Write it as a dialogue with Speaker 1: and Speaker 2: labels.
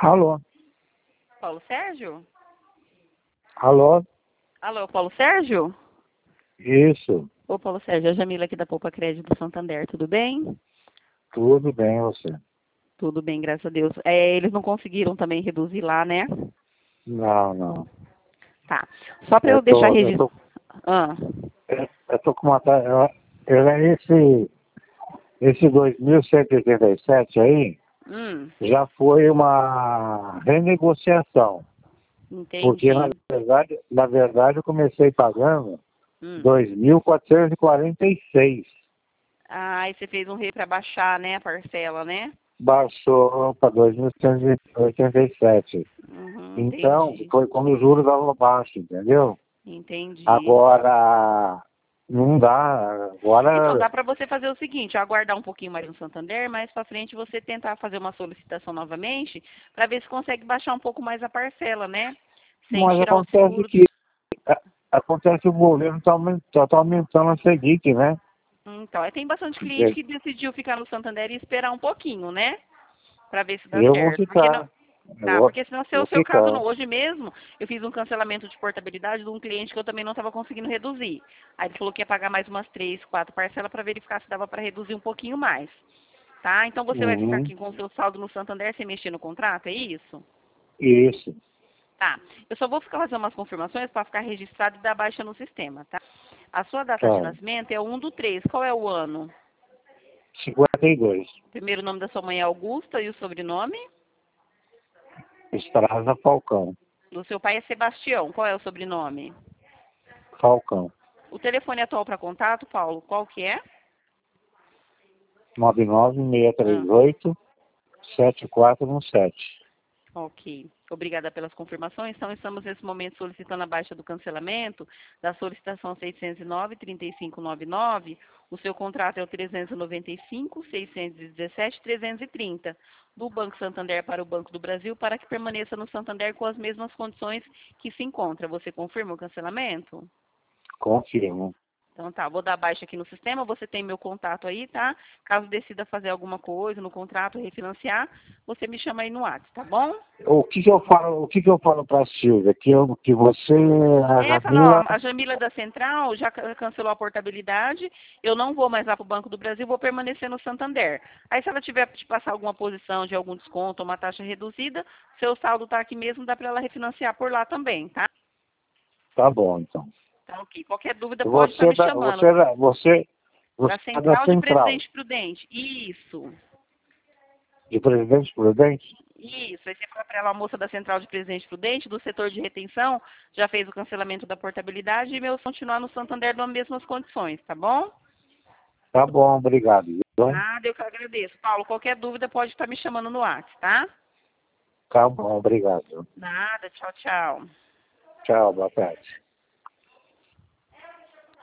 Speaker 1: Alô?
Speaker 2: Paulo Sérgio?
Speaker 1: Alô?
Speaker 2: Alô, Paulo Sérgio?
Speaker 1: Isso.
Speaker 2: Ô, Paulo Sérgio, a Jamila aqui da Poupa Crédito do Santander, tudo bem?
Speaker 1: Tudo bem, você?
Speaker 2: Tudo bem, graças a Deus. Eles não conseguiram também reduzir lá, né?
Speaker 1: Não, não.
Speaker 2: Tá. Só para
Speaker 1: Eu
Speaker 2: eu deixar
Speaker 1: tô, eu
Speaker 2: registrado.
Speaker 1: tô, eu tô com uma... Esse 2.187 aí já foi uma renegociação. Porque,
Speaker 2: Entendi.
Speaker 1: na verdade, eu comecei pagando
Speaker 2: Hum.
Speaker 1: 2.446.
Speaker 2: Aí você fez um rei para baixar, né, a parcela, né?
Speaker 1: Baixou para 2.187. Então,
Speaker 2: Entendi.
Speaker 1: foi quando os juros estavam baixos, entendeu?
Speaker 2: Entendi.
Speaker 1: Agora, não dá.
Speaker 2: Então,
Speaker 1: Agora,
Speaker 2: dá para você fazer o seguinte, aguardar um pouquinho mais no Santander, mais para frente você tentar fazer uma solicitação novamente, para ver se consegue baixar um pouco mais a parcela, né? Sem
Speaker 1: mas
Speaker 2: tirar os
Speaker 1: acontece
Speaker 2: seguros.
Speaker 1: acontece que o governo está aumentando a Selic, né?
Speaker 2: Então, tem bastante cliente que decidiu ficar no Santander e esperar um pouquinho, né? Para ver se dá
Speaker 1: Eu vou
Speaker 2: certo. Porque não,
Speaker 1: ficar. Eu
Speaker 2: tá,
Speaker 1: vou,
Speaker 2: porque senão se é o
Speaker 1: vou
Speaker 2: seu caso
Speaker 1: ficar.
Speaker 2: não. Hoje mesmo eu fiz um cancelamento de portabilidade de um cliente que eu também não estava conseguindo reduzir. Aí ele falou que ia pagar mais umas 3, 4 parcelas para verificar se dava para reduzir um pouquinho mais. Tá? Então você vai ficar
Speaker 1: Uhum,
Speaker 2: aqui com o seu saldo no Santander sem mexer no contrato, é isso?
Speaker 1: isso.
Speaker 2: Tá. Eu só vou ficar fazendo umas confirmações para ficar registrado e dar baixa no sistema, tá? A sua data de
Speaker 1: Tá.
Speaker 2: nascimento é 1/3. Qual é o ano?
Speaker 1: 52.
Speaker 2: Primeiro nome da sua mãe é Augusta e o sobrenome?
Speaker 1: Estrada Falcão.
Speaker 2: Do seu pai é Sebastião. Qual é o sobrenome?
Speaker 1: Falcão.
Speaker 2: O telefone atual para contato, Paulo, qual que é?
Speaker 1: 99638
Speaker 2: Ah,
Speaker 1: 7417.
Speaker 2: ok. Obrigada pelas confirmações. Então, estamos nesse momento solicitando a baixa do cancelamento da solicitação 609-3599. O seu contrato é o 395-617-330, do Banco Santander para o Banco do Brasil, para que permaneça no Santander com as mesmas condições que se encontra. Você confirma o cancelamento?
Speaker 1: Confirmo.
Speaker 2: Então tá, vou dar baixa aqui no sistema, você tem meu contato aí, tá? Caso decida fazer alguma coisa no contrato, refinanciar, você me chama aí no WhatsApp, tá bom?
Speaker 1: O que que eu falo para a Silvia? Que você, a
Speaker 2: Não,
Speaker 1: Jamila,
Speaker 2: a Jamila da Central já cancelou a portabilidade, eu não vou mais lá para o Banco do Brasil, vou permanecer no Santander. Aí se ela tiver para te passar alguma posição de algum desconto, uma taxa reduzida, seu saldo tá aqui mesmo, dá para ela refinanciar por lá também, tá?
Speaker 1: tá bom, então.
Speaker 2: Tá ok. Qualquer dúvida pode estar
Speaker 1: Você
Speaker 2: me
Speaker 1: da,
Speaker 2: chamando.
Speaker 1: você da, você, você
Speaker 2: Da
Speaker 1: é da
Speaker 2: Central de
Speaker 1: Central,
Speaker 2: Presidente Prudente. Isso.
Speaker 1: de Presidente Prudente?
Speaker 2: Isso, aí você fala para ela, a moça da Central de Presidente Prudente, do setor de retenção, já fez o cancelamento da portabilidade e meu continuar no Santander nas mesmas condições, tá bom?
Speaker 1: Tá bom, obrigado. Viu?
Speaker 2: Nada, eu que agradeço. Paulo, qualquer dúvida pode estar me chamando no WhatsApp, tá?
Speaker 1: Tá bom, obrigado.
Speaker 2: Nada, tchau, tchau.
Speaker 1: Tchau, boa tarde.